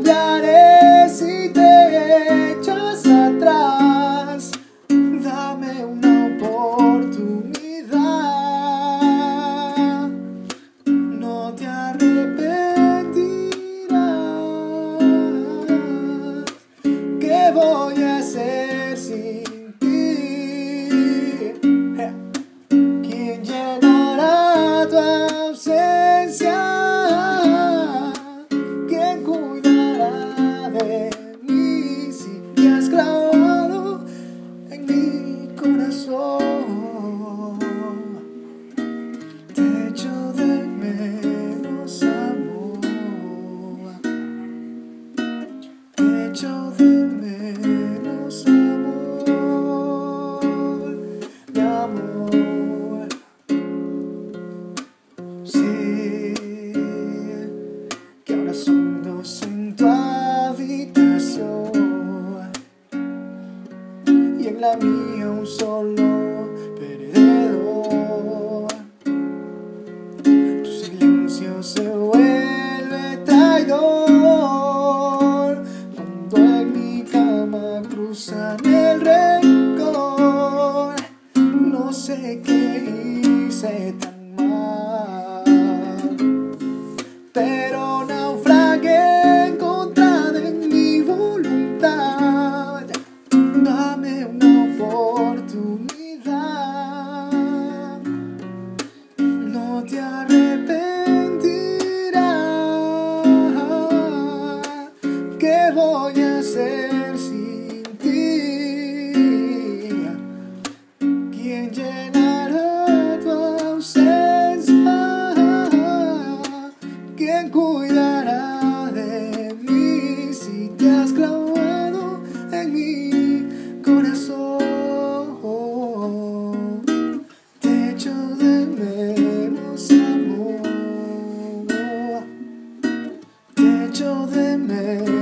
haré si te echas atrás? Dame una oportunidad. No te arrepentirás. ¿Qué voy a hacer sin ti? ¿Quién llenará tu ausencia? ¿Quién cuidará de mí si te has clavado en mi corazón? Te echo de menos, amor. Te echo de menos, amor, mi amor. Sé que ahora son dos en tu habitación y en la mía un solo perdedor. Tu silencio se vuelve traidor cuando en mi cama cruzan el rencor. No sé qué hice tan mal, pero naufragué en contra de mi voluntad. Dame una oportunidad. No te arrepentirás. ¿Qué voy a hacer sin ti? ¿Quién llenará tu ausencia? ¿Quién cuidará de mí si te has clavado en mi corazón? Te echo de menos, amor. Te echo de menos.